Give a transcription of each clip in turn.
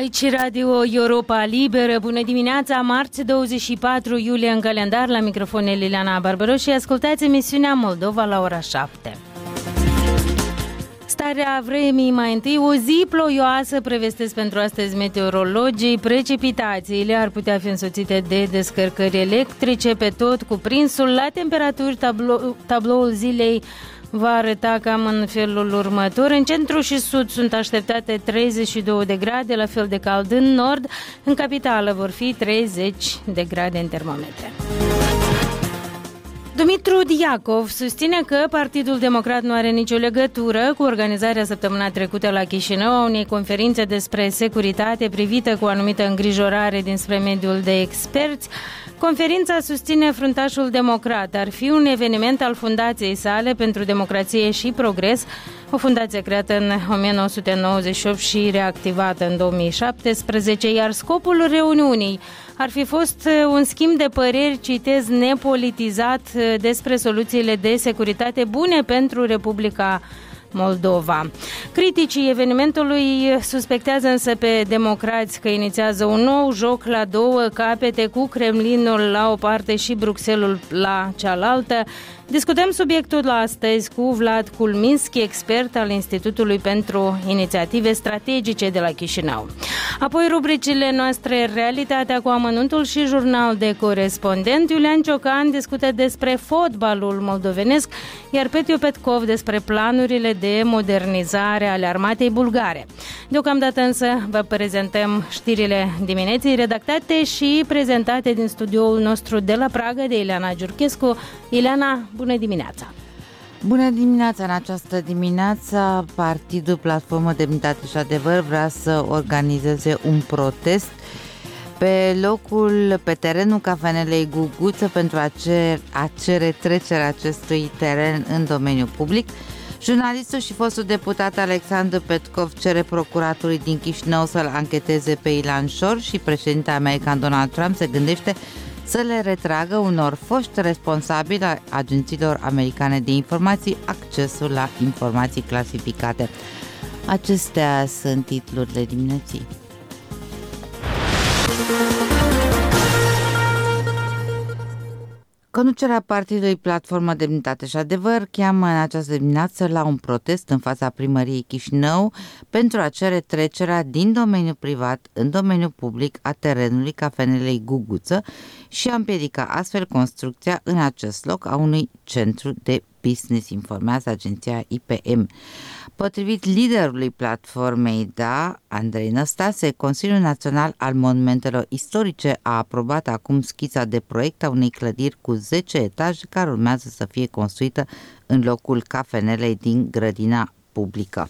Aici Radio Europa Liberă. Bună dimineața, marți 24 iulie în calendar, la microfon Liliana Barbăroș și ascultați emisiunea Moldova la ora 7. Starea vremii mai întâi, o zi ploioasă prevestesc pentru astăzi meteorologii. Precipitațiile ar putea fi însoțite de descărcări electrice pe tot cuprinsul. La temperaturi, tabloul zilei va arăta cam în felul următor. În centru și sud sunt așteptate 32 de grade, la fel de cald în nord. În capitală vor fi 30 de grade în termometre. Dumitru Diacov susține că Partidul Democrat nu are nicio legătură cu organizarea săptămâna trecută la Chișinău a unei conferințe despre securitate privită cu o anumită îngrijorare dinspre mediul de experți. Conferința, susține fruntașul democrat, ar fi un eveniment al fundației sale pentru democrație și progres, o fundație creată în 1998 și reactivată în 2017, iar scopul reuniunii ar fi fost un schimb de păreri, citez, nepolitizat despre soluțiile de securitate bune pentru Republica Moldova. Criticii evenimentului suspectează însă pe democrați că inițiază un nou joc la două capete, cu Kremlinul la o parte și Bruxelles la cealaltă. Discutăm subiectul astăzi cu Vlad Culminski, expert al Institutului pentru Inițiative Strategice de la Chișinău. Apoi rubricile noastre, Realitatea cu amănuntul și Jurnal de corespondent. Iulian Ciocan discută despre fotbalul moldovenesc, iar Petiu Petkov despre planurile de modernizare ale armatei bulgare. Deocamdată însă vă prezentăm știrile dimineții, redactate și prezentate din studioul nostru de la Praga de Ileana Giurchescu. Ileana, bună dimineața! Bună dimineața! În această dimineață, Partidul Platformă Demnitate și Adevăr vrea să organizeze un protest pe terenul cafenelei Guguță pentru a cere trecerea acestui teren în domeniul public. Jurnalistul și fostul deputat Alexandru Petkov cere procuraturii din Chișinău să-l ancheteze pe Ilan Șor și președintele american Donald Trump se gândește să le retragă unor foști responsabili a agențiilor americane de informații accesul la informații clasificate. Acestea sunt titlurile dimineții. Conducerea Partidului Platformă Demnitate și Adevăr cheamă în această dimineață la un protest în fața primăriei Chișinău pentru a cere trecerea din domeniul privat în domeniul public a terenului cafenelei Guguță și a împiedica astfel construcția în acest loc a unui centru de business, informează agenția IPM. Potrivit liderului platformei Andrei Năstase, Consiliul Național al Monumentelor Istorice a aprobat acum schița de proiect a unei clădiri cu 10 etaje care urmează să fie construită în locul cafenelei din grădina publică.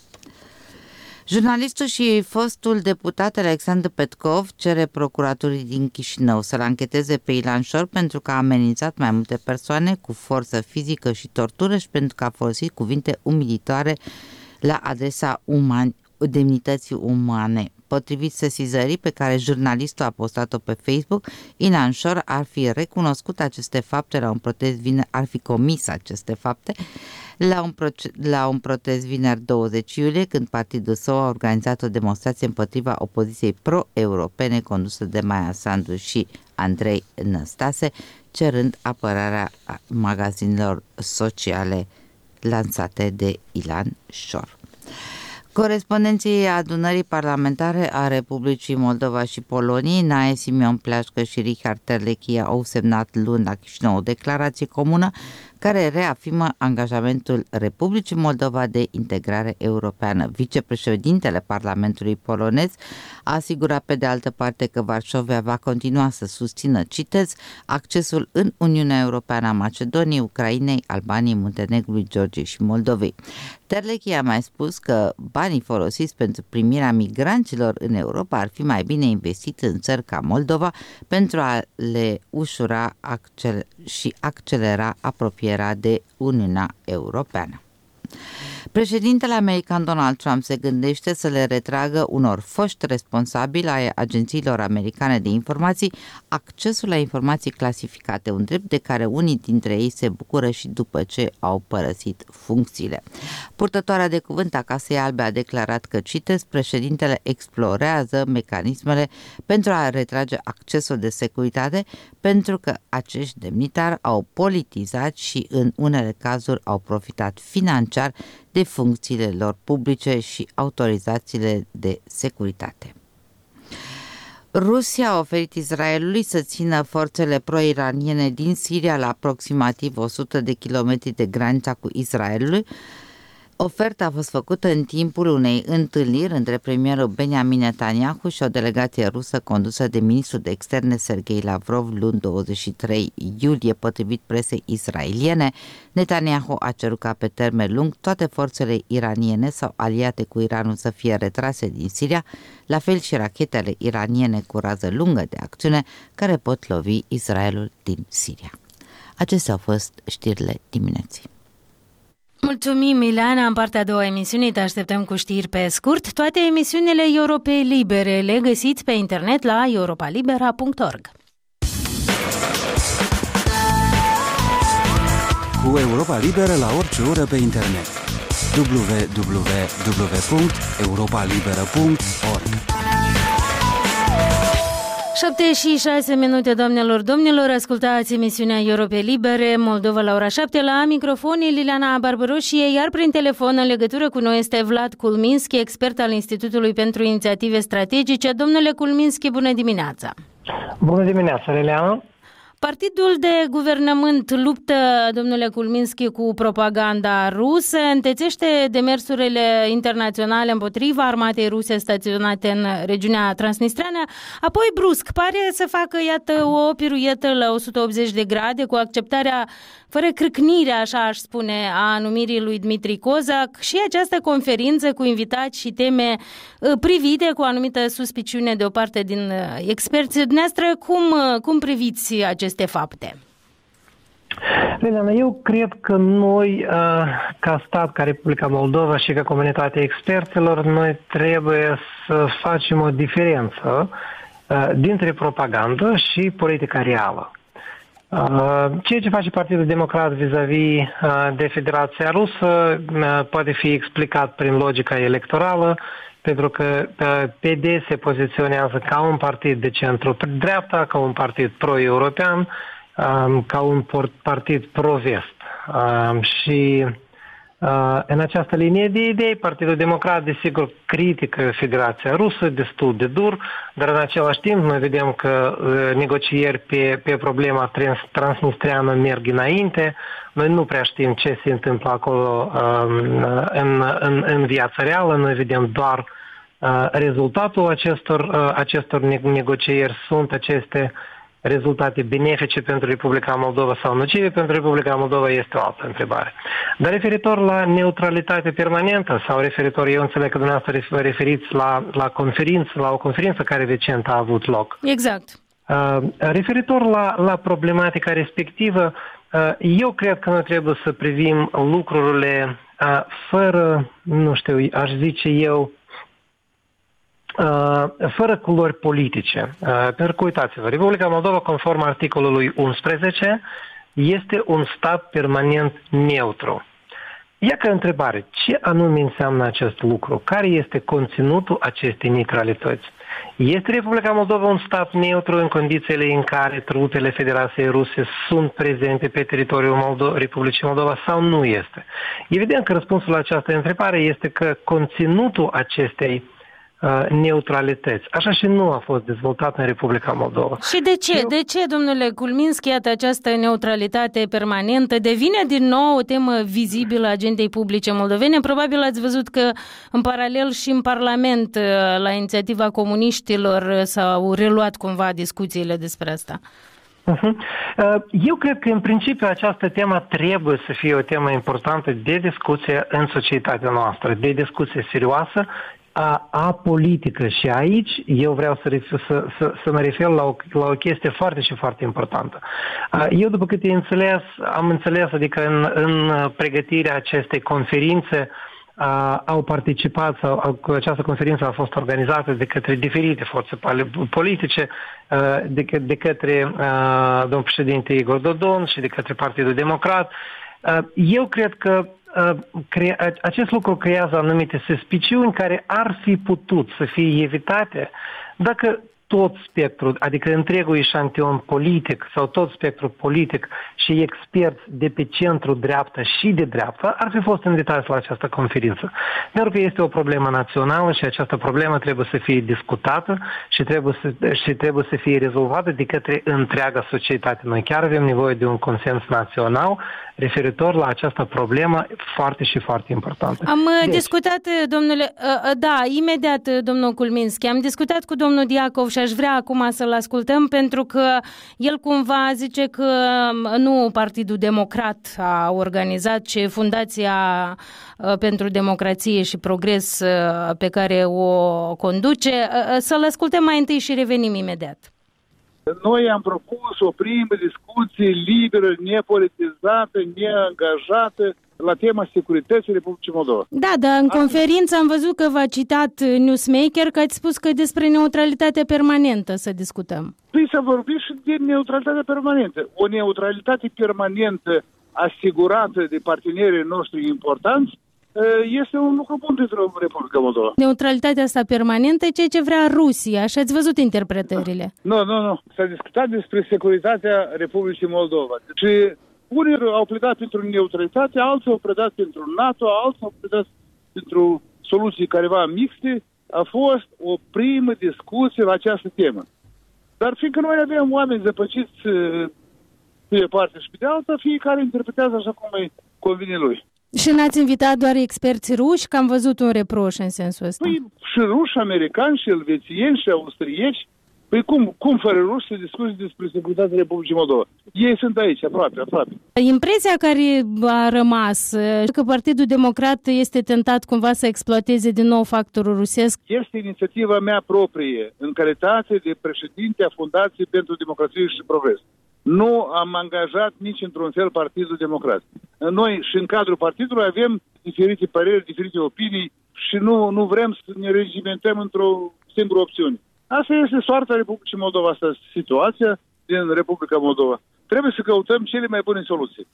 Jurnalistul și fostul deputat Alexandru Petkov cere procuraturii din Chișinău să-l ancheteze pe Ilan Șor pentru că a amenințat mai multe persoane cu forță fizică și tortură și pentru că a folosit cuvinte umilitoare la adresa demnității umane. Potrivit sesizării pe care jurnalistul a postat-o pe Facebook, Ilan Șor ar fi recunoscut aceste fapte la un protest vineri, ar fi comis aceste fapte la un protest vineri 20 iulie, când partidul său a organizat o demonstrație împotriva opoziției pro-europene condusă de Maia Sandu și Andrei Năstase, cerând apărarea magazinelor sociale lansate de Ilan Șor. Corespondenții adunării parlamentare a Republicii Moldova și Poloniei, Nae Simion Pleașcă și Richard Terlechia, au semnat luni la Chișinău o declarație comună care reafirmă angajamentul Republicii Moldova de integrare europeană. Vicepreședintele Parlamentului polonez a asigurat pe de altă parte că Varșovia va continua să susțină, citez, accesul în Uniunea Europeană a Macedoniei, Ucrainei, Albaniei, Muntenegrului, Georgiei și Moldovei. Terlechia a mai spus că banii folosiți pentru primirea migranților în Europa ar fi mai bine investiți în țări ca Moldova pentru a le ușura și accelera apropierea de Uniunea Europeană. Președintele american Donald Trump se gândește să le retragă unor foști responsabili ai agențiilor americane de informații accesul la informații clasificate, un drept de care unii dintre ei se bucură și după ce au părăsit funcțiile. Purtătoarea de cuvânt a Casei Albe a declarat că, citez, președintele explorează mecanismele pentru a retrage accesul de securitate pentru că acești demnitari au politizat și în unele cazuri au profitat financiar de funcțiile lor publice și autorizațiile de securitate. Rusia a oferit Israelului să țină forțele pro-iraniene din Siria la aproximativ 100 de kilometri de granița cu Israelul. Oferta a fost făcută în timpul unei întâlniri între premierul Benjamin Netanyahu și o delegație rusă condusă de ministrul de externe Sergei Lavrov luni 23 iulie, potrivit presei israeliene. Netanyahu a cerut ca pe termen lung toate forțele iraniene sau aliate cu Iranul să fie retrase din Siria, la fel și rachetele iraniene cu rază lungă de acțiune care pot lovi Israelul din Siria. Acestea au fost știrile dimineții. Mulțumim, Ileana. În partea a doua emisiunii te așteptăm cu știri pe scurt. Toate emisiunile Europei Libere le găsiți pe internet la europalibera.org. Cu Europa Liberă la orice oră pe internet. www.europalibera.org. 7:06, doamnelor, domnilor, ascultați emisiunea Europei Libere, Moldova la ora 7, la microfon Liliana Barbaroșie, iar prin telefon în legătură cu noi este Vlad Kulminski, expert al Institutului pentru Inițiative Strategice. Domnule Kulminski, bună dimineața! Bună dimineața, Liliana! Partidul de guvernământ luptă, domnule Kulminski, cu propaganda rusă, întețește demersurile internaționale împotriva armatei ruse staționate în regiunea transnistreană, apoi brusc pare să facă, iată, o piruietă la 180 de grade cu acceptarea fără crâcnire, așa aș spune, a numirii lui Dmitri Kozak și această conferință cu invitați și teme privite cu o anumită suspiciune de o parte din experți. Dumneavoastră, cum priviți aceste fapte? Liliana, eu cred că noi, ca stat, ca Republica Moldova și ca comunitatea experților, noi trebuie să facem o diferență dintre propagandă și politica reală. Ceea ce face Partidul Democrat vis-a-vis de Federația Rusă poate fi explicat prin logica electorală, pentru că PD se poziționează ca un partid de centru-dreapta, ca un partid pro-european, ca un partid pro-vest. Și în această linie de idei, Partidul Democrat, desigur, critică Federația Rusă destul de dur, dar în același timp noi vedem că negocieri pe problema transnistreană merg înainte. Noi nu prea știm ce se întâmplă acolo în viața reală, noi vedem doar rezultatul acestor negocieri. Sunt aceste rezultate benefice pentru Republica Moldova sau nocive pentru Republica Moldova este o altă întrebare. Dar referitor la neutralitate permanentă sau referitor, eu înțeleg că dumneavoastră vă referiți la o conferință care recent a avut loc. Exact. Referitor la problematica respectivă, eu cred că noi trebuie să privim lucrurile fără, nu știu, aș zice eu, fără culori politice. Pentru că, uitați-vă, Republica Moldova, conform articolului 11, este un stat permanent neutru. Ia ca întrebare, ce anume înseamnă acest lucru? Care este conținutul acestei neutralități? Este Republica Moldova un stat neutru în condițiile în care trupele Federației Ruse sunt prezente pe teritoriul Republicii Moldova sau nu este? Evident că răspunsul la această întrebare este că conținutul acestei neutralități. Așa și nu a fost dezvoltat în Republica Moldova. Și de ce? De ce, domnule Kulminski, iată, această neutralitate permanentă devine din nou o temă vizibilă a agendei publice moldovene? Probabil ați văzut că în paralel și în Parlament, la inițiativa comuniștilor, s-au reluat cumva discuțiile despre asta. Eu cred că în principiu această temă trebuie să fie o temă importantă de discuție în societatea noastră, de discuție serioasă, apolitică. Și aici eu vreau să mă refer la o chestie foarte și foarte importantă. Eu, după câte am înțeles, adică în pregătirea acestei conferințe, au participat, sau această conferință a fost organizată de către diferite forțe politice, de către domnul președinte Igor Dodon și de către Partidul Democrat. Eu cred că acest lucru creează anumite suspiciuni care ar fi putut să fie evitate dacă tot spectrul, adică întregul eșantion politic sau tot spectrul politic și experți de pe centru dreapta și de dreapta ar fi fost invitați la această conferință. Pentru că este o problemă națională și această problemă trebuie să fie discutată și trebuie să fie rezolvată de către întreaga societate. Noi chiar avem nevoie de un consens național referitor la această problemă foarte și foarte importantă. Am discutat, domnule, imediat, domnul Kulminski, am discutat cu domnul Diacov și aș vrea acum să-l ascultăm pentru că el cumva zice că nu Partidul Democrat a organizat, ci Fundația pentru Democrație și Progres pe care o conduce. Să-l ascultăm mai întâi și revenim imediat. Noi am propus o primă discuție liberă, nepolitizată, neangajată la tema securității Republicii Moldova. Da, dar în conferință am văzut că v-a citat Newsmaker că ați spus că despre neutralitatea permanentă să discutăm. Păi să vorbim și de neutralitatea permanentă. O neutralitate permanentă asigurată de partenerii noștri importanți este un lucru bun pentru Republica Moldova. Neutralitatea asta permanentă e ceea ce vrea Rusia și ați văzut interpretările. Nu. S-a discutat despre securitatea Republicii Moldova. Deci unii au pledat pentru neutralitate, alții au pledat pentru NATO, alții au pledat pentru soluții careva mixte. A fost o primă discuție la această temă. Dar fiindcă noi avem oameni zăpăciți pe de parte și pe de alta, fiecare interpretează așa cum îi convine lui. Și n-ați invitat doar experți ruși, că am văzut un reproș în sensul ăsta. Păi și ruși, americani, și elvețieni, și austrieci. Păi cum fără ruși să discuți despre securitatea Republicii Moldova? Ei sunt aici, aproape. Impresia care a rămas, că Partidul Democrat este tentat cumva să exploateze din nou factorul rusesc. Este inițiativa mea proprie, în calitate de președinte a Fundației pentru Democrație și Progres. Nu am angajat nici într-un fel Partidul Democrat. Noi și în cadrul partidului avem diferite păreri, diferite opinii și nu vrem să ne regimentăm într-o singură opțiune. Asta este soarta Republicii Moldova, asta este situația din Republica Moldova. Trebuie să căutăm cele mai bune soluții.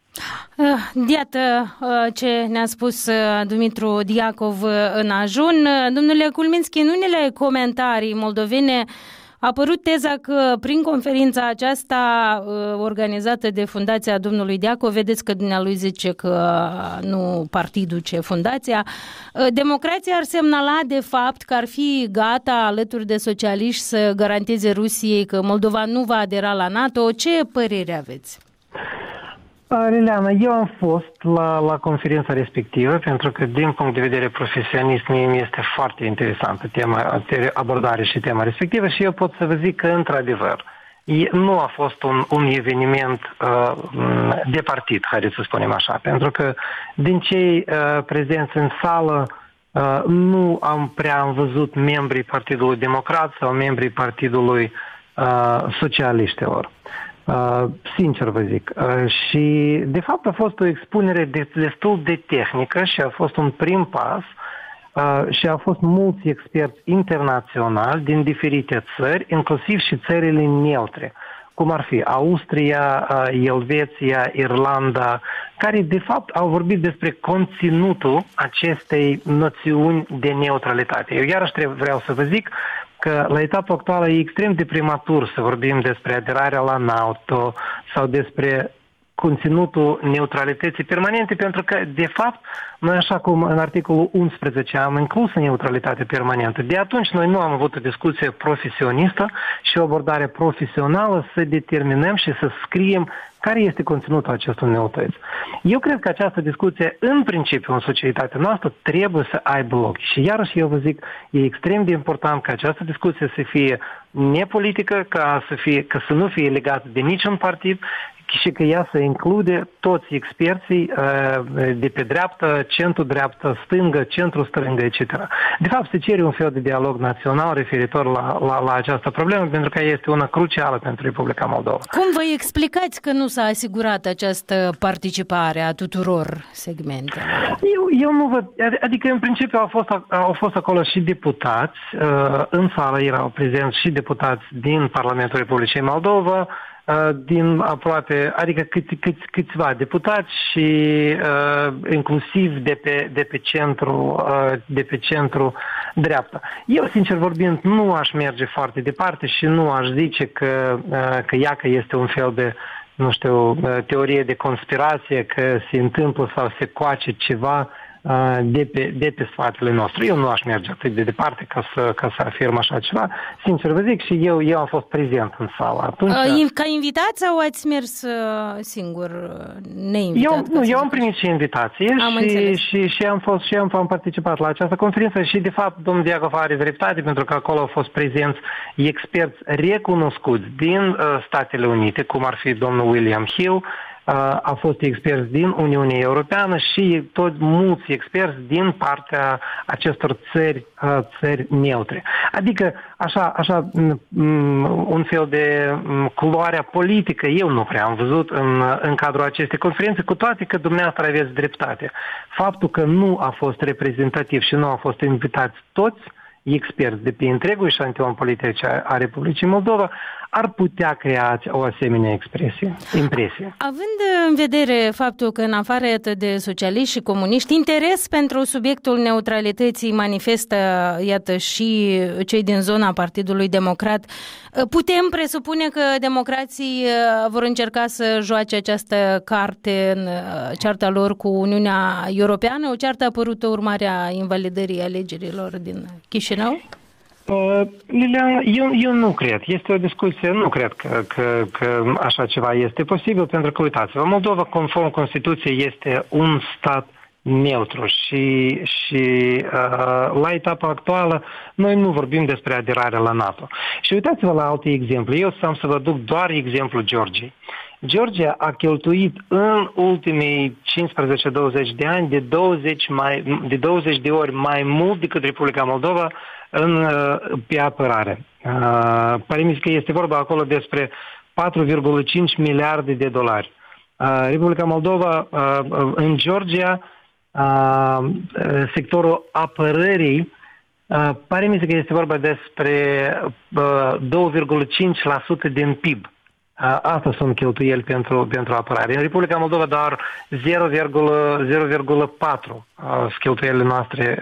Iată ce ne-a spus Dumitru Diacov în ajun. Domnule Kulminski, în unele comentarii moldovene a apărut teza că prin conferința aceasta organizată de Fundația domnului Diacov, vedeți că dumnealui zice că nu partidul, ci fundația, democrația ar semnala de fapt că ar fi gata alături de socialiști să garanteze Rusiei că Moldova nu va adera la NATO. Ce părere aveți? Liliana, eu am fost la conferința respectivă pentru că din punct de vedere profesionist mie mi este foarte interesantă abordare și tema respectivă și eu pot să vă zic că într-adevăr nu a fost un eveniment de partid, haideți să spunem așa, pentru că din cei prezenți în sală nu am prea văzut membrii Partidului Democrat sau membrii Partidului Socialiștilor. Sincer vă zic. Și de fapt a fost o expunere destul de tehnică și a fost un prim pas și au fost mulți experți internaționali din diferite țări, inclusiv și țările neutre, cum ar fi Austria, Elveția, Irlanda, care de fapt au vorbit despre conținutul acestei noțiuni de neutralitate. Eu iarăși vreau să vă zic că la etapa actuală e extrem de prematur să vorbim despre aderarea la NATO sau despre conținutul neutralității permanente, pentru că, de fapt, noi, așa cum în articolul 11 am inclus neutralitate permanentă, de atunci noi nu am avut o discuție profesionistă și o abordare profesională să determinăm și să scriem care este conținutul acestor neutralități. Eu cred că această discuție, în principiu, în societatea noastră, trebuie să aibă loc. Și iarăși eu vă zic, e extrem de important ca această discuție să fie nepolitică, ca să nu fie legată de niciun partid, și că ea să include toți experții de pe dreaptă, centru-dreaptă, stângă, centru-stângă, etc. De fapt, se cere un fel de dialog național referitor la această problemă, pentru că este una crucială pentru Republica Moldova. Cum vă explicați că nu s-a asigurat această participare a tuturor segmentelor? Eu nu văd, adică în principiu au fost acolo și deputați, în sală erau prezenți și deputați din Parlamentul Republicii Moldova, din aproape, adică câțiva deputați și inclusiv de pe centru dreapta. Eu, sincer vorbind, nu aș merge foarte departe și nu aș zice că este un fel de, nu știu, teorie de conspirație, că se întâmplă sau se coace ceva de pe spatele nostru. Eu nu aș merge atât de departe ca să afirm așa ceva. Sincer vă zic, și eu am fost prezent în sală atunci. Ca invitat sau ați mers singur, neinvitat? Eu am primit și invitație și am participat la această conferință și de fapt domnul Diacov are dreptate, pentru că acolo au fost prezenți experți recunoscuți din Statele Unite, cum ar fi domnul William Hill, a fost experți din Uniunea Europeană și toți mulți experți din partea acestor țări neutre. Adică așa un fel de culoarea politică eu nu prea am văzut în cadrul acestei conferințe, cu toate că dumneavoastră aveți dreptate. Faptul că nu a fost reprezentativ și nu au fost invitați toți experți de pe întregul eșantion politic a Republicii Moldova ar putea crea o asemenea impresie. Având în vedere faptul că în afară de socialiști și comuniști, interes pentru subiectul neutralității manifestă, iată, și cei din zona Partidului Democrat, putem presupune că democrații vor încerca să joace această carte în cearta lor cu Uniunea Europeană, o ceartă apărută urmarea invalidării alegerilor din Chișinău? Liliana, eu nu cred. Este o discuție, nu cred că așa ceva este posibil, pentru că, uitați-vă, Moldova, conform Constituției, este un stat neutru și la etapa actuală noi nu vorbim despre aderarea la NATO. Și uitați-vă la alte exemple. Eu am să vă duc doar exemplul Georgiei. Georgia a cheltuit în ultimii 15-20 de ani de 20 de ori mai mult decât Republica Moldova pe apărare. Pare-mi că este vorba acolo despre 4,5 miliarde de dolari. Republica Moldova, în Georgia, sectorul apărării, pare-mi că este vorba despre 2,5% din PIB. Asta sunt cheltuieli pentru apărare. În Republica Moldova doar 0,4% cheltuielile noastre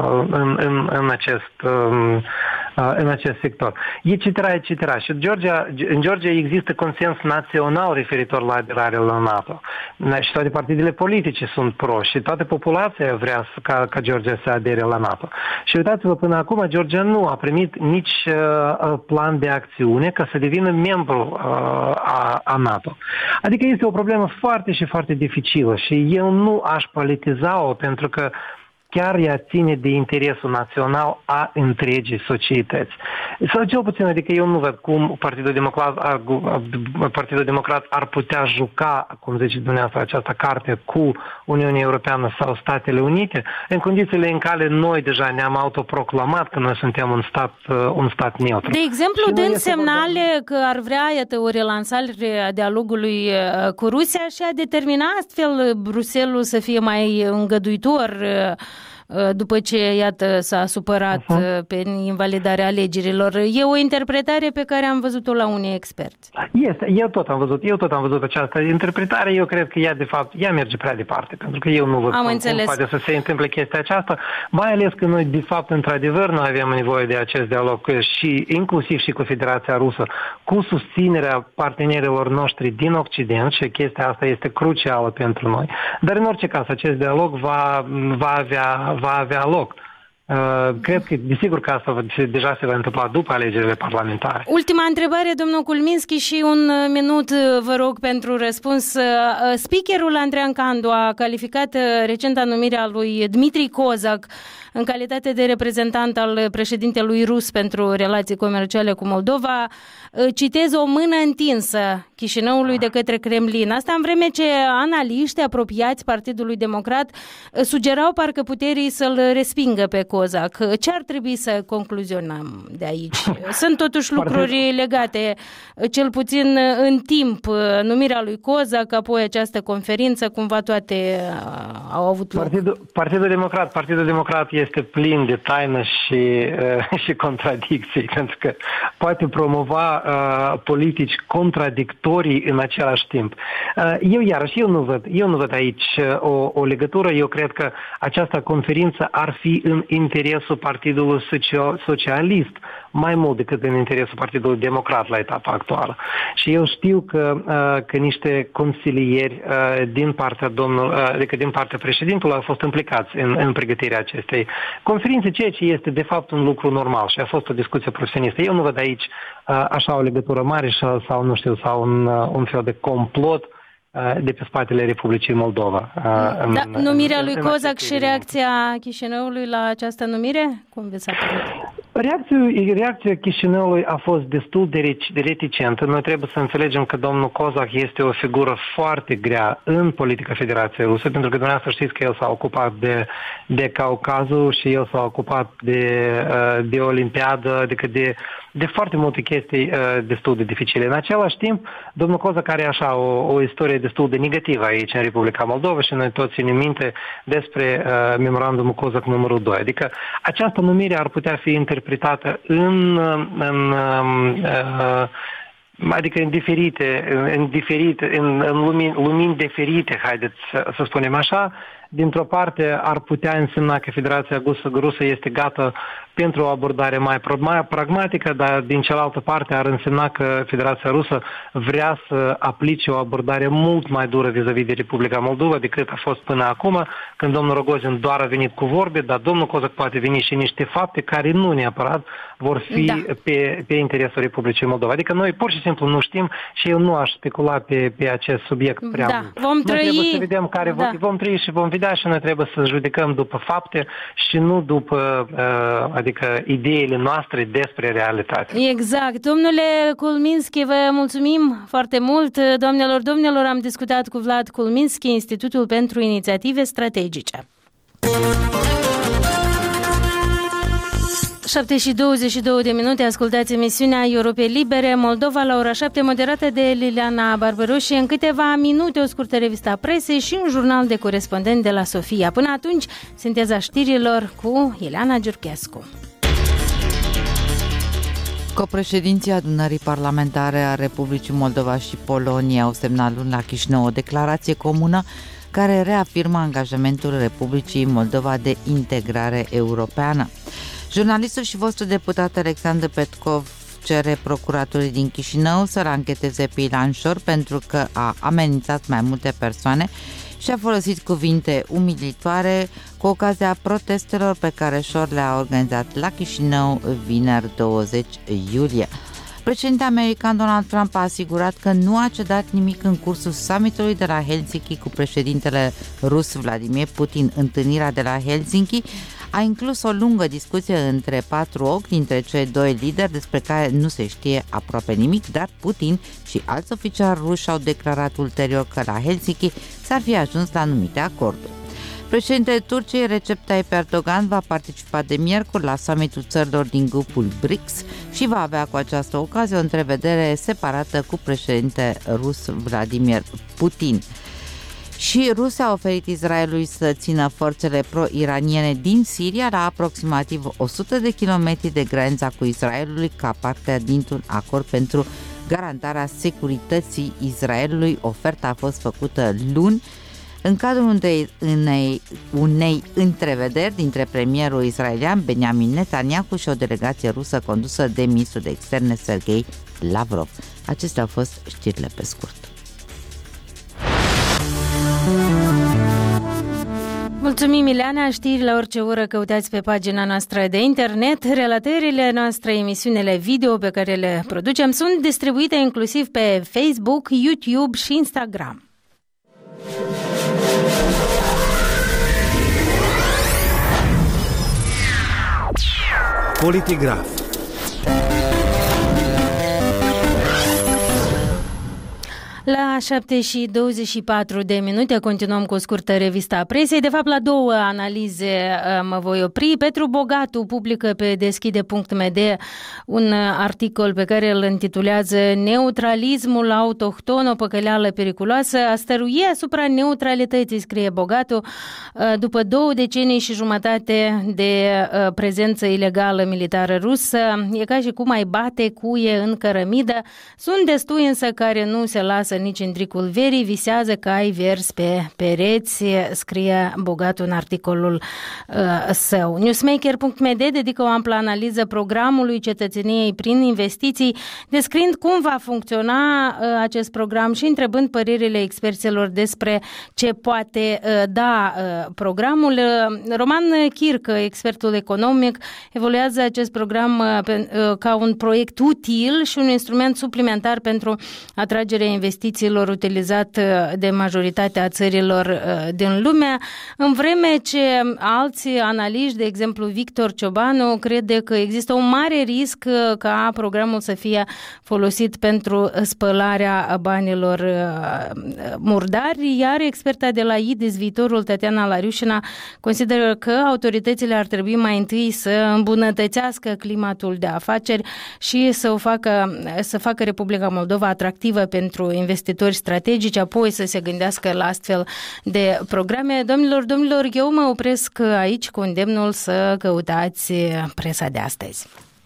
în acest sector. Etc. Și în Georgia există consens național referitor la aderarea la NATO. Și toate partidele politice sunt pro și toată populația vrea ca Georgia să adere la NATO. Și uitați-vă, până acum Georgia nu a primit nici plan de acțiune ca să devină membru a NATO. Adică este o problemă foarte și foarte dificilă și eu nu aș politiza-o, pentru că chiar ea ține de interesul național a întregii societăți. Sau cel puțin, adică eu nu văd cum Partidul Democrat ar putea juca, cum zice dumneavoastră, această carte cu Uniunea Europeană sau Statele Unite, în condițiile în care noi deja ne-am autoproclamat că noi suntem un stat neutru. De exemplu, dând semnale că ar vrea, iată, o relansare a dialogului cu Rusia și a determina astfel Bruxelles să fie mai îngăduitor după ce, iată, s-a supărat pe invalidarea alegerilor. E o interpretare pe care am văzut-o la unii experți. Eu tot am văzut această interpretare. Eu cred că ea, de fapt, merge prea departe, pentru că eu nu văd cum poate să se întâmple chestia aceasta, mai ales că noi, de fapt, într-adevăr, noi avem nevoie de acest dialog și inclusiv și cu Federația Rusă, cu susținerea partenerilor noștri din Occident, și chestia asta este crucială pentru noi. Dar, în orice caz, acest dialog va avea loc. Cred că, desigur că asta deja se va întâmpla după alegerile parlamentare. Ultima întrebare, domnul Kulminski, și un minut, vă rog, pentru răspuns. Speakerul Andrean Candu a calificat recenta numirea lui Dmitri Kozak în calitate de reprezentant al președintelui rus pentru relații comerciale cu Moldova, citez, o mână întinsă Chișinăului de către Kremlin. Asta în vreme ce analiști apropiați Partidului Democrat sugerau parcă puterii să-l respingă pe Kozak. Ce ar trebui să concluzionăm de aici? Sunt totuși lucruri legate, cel puțin în timp, numirea lui Kozak, apoi această conferință, cumva toate au avut loc. Partidul Democrat este plin de taină și contradicții, pentru că poate promova politici contradictorii în același timp. Eu nu văd aici o legătură. Eu cred că această conferință ar fi în interesul Partidului Socialist mai mult decât în interesul Partidului Democrat la etapa actuală. Și eu știu că niște consilieri din partea președintelui au fost implicați în pregătirea acestei conferințe, ceea ce este de fapt un lucru normal și a fost o discuție profesionistă. Eu nu văd aici așa o legătură mare sau un fel de complot de pe spatele Republicii Moldova. Numirea lui Kozak și reacția Chișinăului la această numire? Cum vi s-a părut? Reacția Chișinăului a fost destul de reticentă. Noi trebuie să înțelegem că domnul Kozak este o figură foarte grea în politica Federației Rusă, pentru că dumneavoastră știți că el s-a ocupat de Caucazul și el s-a ocupat de Olimpiadă, adică de foarte multe chestii destul de dificile. În același timp, domnul Kozak are așa o istorie destul de negativă aici în Republica Moldova și noi toți ținem minte despre memorandumul Kozak numărul 2. Adică această numire ar putea fi interpretată în lumini diferite, haideți să spunem așa. Dintr-o parte ar putea însemna că Federația Rusă este gata pentru o abordare mai pragmatică, dar din cealaltă parte ar însemna că Federația Rusă vrea să aplice o abordare mult mai dură vis-a-vis de Republica Moldova decât a fost până acum, când domnul Rogozin doar a venit cu vorbe, dar domnul Kozak poate veni și niște fapte care nu neapărat vor fi pe interesul Republicii Moldova. Adică noi pur și simplu nu știm și eu nu aș specula pe acest subiect prea mult. Vom trăi. Noi trebuie să vedem care vom trăi și vom vedea și noi trebuie să judecăm după fapte și nu după adică ideile noastre despre realitate. Exact. Domnule Kulminski, vă mulțumim foarte mult. Domnilor, am discutat cu Vlad Kulminski, Institutul pentru Inițiative Strategice. 7:22, ascultați emisiunea Europe Libere, Moldova la ora 7, moderată de Liliana Barbaroși. În câteva minute o scurtă revistă a presei și un jurnal de corespondent de la Sofia. Până atunci, sinteza știrilor cu Ileana Giurchescu. Copreședinții Adunării Parlamentare a Republicii Moldova și Polonia au semnat luni la Chișinău o declarație comună care reafirmă angajamentul Republicii Moldova de integrare europeană. Jurnalistul și fostul deputat Alexandru Petkov cere procuratorii din Chișinău să-l ancheteze pe Ilan Șor pentru că a amenințat mai multe persoane și a folosit cuvinte umilitoare cu ocazia protestelor pe care Șor le-a organizat la Chișinău vineri 20 iulie. Președintele american Donald Trump a asigurat că nu a cedat nimic în cursul summitului de la Helsinki cu președintele rus Vladimir Putin. Întâlnirea de la Helsinki a inclus o lungă discuție între patru ochi dintre cei doi lideri despre care nu se știe aproape nimic, dar Putin și alți oficiali ruși au declarat ulterior că la Helsinki s-ar fi ajuns la anumite acorduri. Președintele Turciei Recep Tayyip Erdogan va participa de miercuri la summitul țărilor din grupul BRICS și va avea cu această ocazie o întrevedere separată cu președintele rus Vladimir Putin. Și Rusia a oferit Israelului să țină forțele pro-iraniene din Siria la aproximativ 100 de kilometri de granița cu Israelului ca parte dintr-un acord pentru garantarea securității Israelului. Oferta a fost făcută luni în cadrul unei întrevederi dintre premierul israelian Benjamin Netanyahu și o delegație rusă condusă de ministrul de externe Sergei Lavrov. Acestea au fost știrile pe scurt. Mulțumim, Ileana. Știri la orice oră căutați pe pagina noastră de internet. Relatările noastre, emisiunile video pe care le producem sunt distribuite inclusiv pe Facebook, YouTube și Instagram. Politigraf. La 7:24 continuăm cu o scurtă revistă a presei. De fapt, la două analize mă voi opri. Petru Bogatu publică pe deschide.md un articol pe care îl intitulează Neutralismul autohton, o păcăleală periculoasă. A stăruie asupra neutralității, scrie Bogatu, după 2 decenii și jumătate de prezență ilegală militară rusă. E ca și cum ai bate cuie în cărămidă. Sunt destui însă care nu se lasă nici în tricul verii, visează cai verzi pe pereți, scrie Bogatu în articolul său. Newsmaker.md dedică o amplă analiză programului cetățeniei prin investiții, descriind cum va funcționa acest program și întrebând părerile experților despre ce poate da programul. Roman Chircă, expertul economic, evoluează acest program ca un proiect util și un instrument suplimentar pentru atragerea investițiilor utilizat de majoritatea țărilor din lume, în vreme ce alți analiști, de exemplu Victor Ciobanu, crede că există un mare risc ca programul să fie folosit pentru spălarea banilor murdari, iar experta de la IDIS Viitorul, Tatiana Lariușina, consideră că autoritățile ar trebui mai întâi să îmbunătățească climatul de afaceri și să facă Republica Moldova atractivă pentru investitori strategici, apoi să se gândească la astfel de programe. Domnilor, eu mă opresc aici cu îndemnul să căutați presa de astăzi.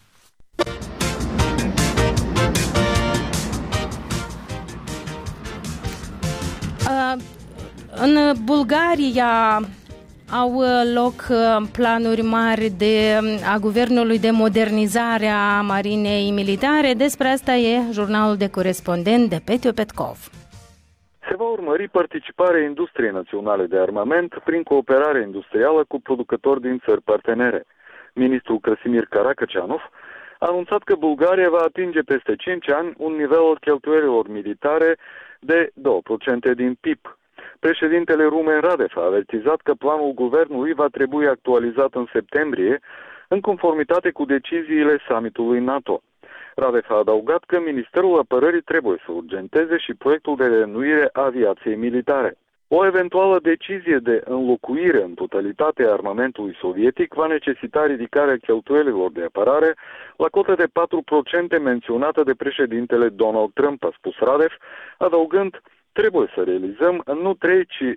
În Bulgaria au loc planuri mari a guvernului de modernizare a marinei militare. Despre asta e jurnalul de corespondent de Petiu Petkov. Se va urmări participarea industriei naționale de armament prin cooperare industrială cu producători din țări partenere. Ministrul Krăsimir Karakacianov a anunțat că Bulgaria va atinge peste 5 ani un nivel al cheltuielilor militare de 2% din PIB. Președintele Rumen Radev a avertizat că planul guvernului va trebui actualizat în septembrie, în conformitate cu deciziile summitului NATO. Radev a adăugat că Ministerul Apărării trebuie să urgenteze și proiectul de reînnoire a aviației militare. O eventuală decizie de înlocuire în totalitate a armamentului sovietic va necesita ridicarea cheltuielilor de apărare la cotă de 4% menționată de președintele Donald Trump, a spus Radev, adăugând: trebuie să realizăm nu 3, ci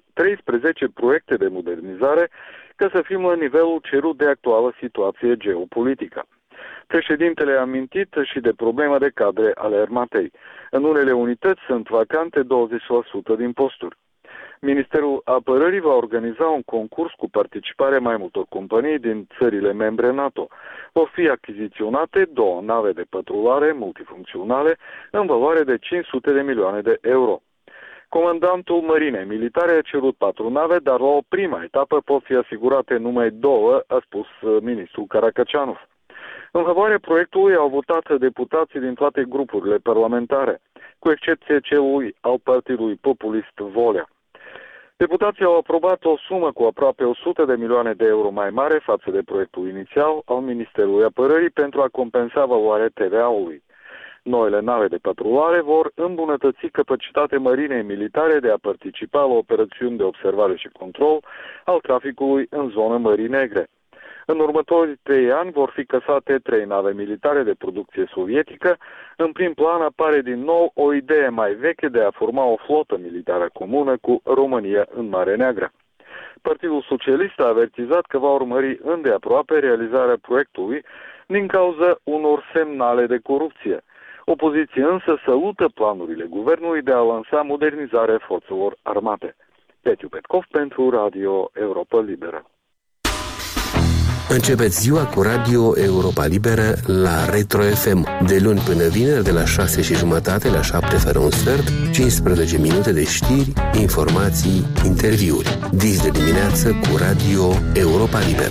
13 proiecte de modernizare ca să fim la nivelul cerut de actuală situație geopolitică. Președintele a amintit și de problema de cadre ale armatei. În unele unități sunt vacante 20% din posturi. Ministerul Apărării va organiza un concurs cu participarea mai multor companii din țările membre NATO. Vor fi achiziționate 2 nave de patrulare multifuncționale în valoare de 500 de milioane de euro. Comandantul Marinei Militare a cerut 4 nave, dar la o prima etapă pot fi asigurate numai 2, a spus ministrul Karakacianov. În favoarea proiectului au votat deputații din toate grupurile parlamentare, cu excepție celui al Partidului Populist Volea. Deputații au aprobat o sumă cu aproape 100 de milioane de euro mai mare față de proiectul inițial al Ministerului Apărării pentru a compensa valoarea TVA-ului. Noile nave de patrulare vor îmbunătăți capacitatea marinei militare de a participa la operațiuni de observare și control al traficului în zonă Mării Negre. În următorii 3 ani vor fi căsate 3 nave militare de producție sovietică. În prim plan apare din nou o idee mai veche de a forma o flotă militară comună cu România în Marea Neagră. Partidul Socialist a avertizat că va urmări îndeaproape realizarea proiectului din cauza unor semnale de corupție. Opoziția însă salută planurile guvernului de a lansa modernizarea forțelor armate. Petiu Petkov pentru Radio Europa Liberă. Începeți ziua cu Radio Europa Liberă la Retro FM, de luni până vineri, de la 6:30 la 7 fără un sfert, 15 minute de știri, informații, interviuri. Dis de dimineață cu Radio Europa Liberă.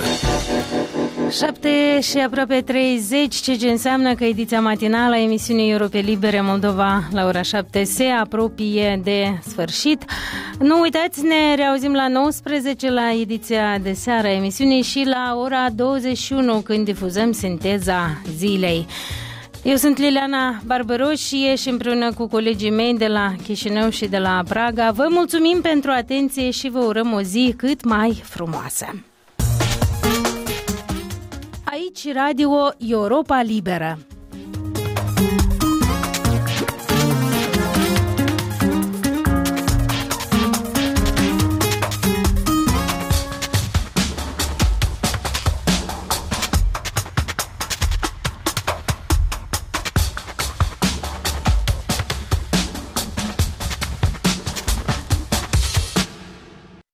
7 și aproape 30, ceea ce înseamnă că ediția matinală a emisiunii Europe Libere Moldova la ora 7 se apropie de sfârșit. Nu uitați, ne reauzim la 19 la ediția de seară a emisiunii și la ora 21 când difuzăm sinteza zilei. Eu sunt Liliana Barbaroșie și împreună cu colegii mei de la Chișinău și de la Praga vă mulțumim pentru atenție și vă urăm o zi cât mai frumoasă. Aici Radio Europa Liberă.